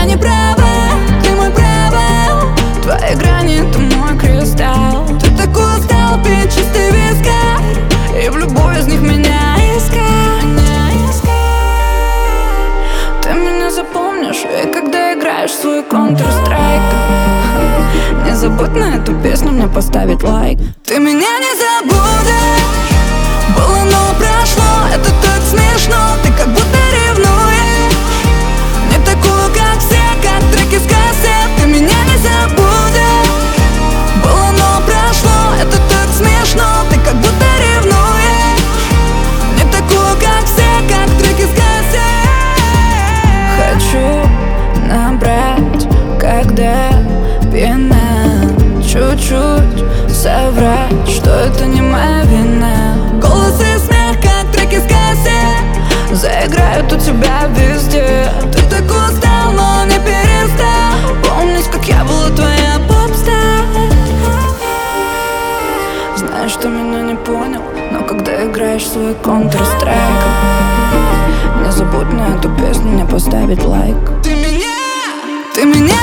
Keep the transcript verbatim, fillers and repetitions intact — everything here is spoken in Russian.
не права, ты мой провал. Твои грани — это мой кристалл. Ты такой устал пить чистый вискарь и в любой из них меня искать, меня искать. Ты меня запомнишь, и когда играешь в свой Counter-Strike, не забудь на эту песню мне поставить лайк. Ты меня не забудешь, было, но прошло, это так смешно. Ты как будто ревнуешь, не такую, как все, как треки с кассет. Ты меня не забудешь, было, но прошло, это так смешно. Ты как будто ревнуешь, не такую, как все, как треки с кассет. Хочу набрать, когда пьяна, чуть-чуть соврать, что это не моя вина. Голос и смех, как треки с кассет, заиграют у тебя везде. Ты так устал, но не перестал помнить, как я была твоя попстар. Знаешь, что меня не понял, но когда играешь в свой Counter-Strike, не забудь на эту песню мне поставить лайк. Ты меня, ты меня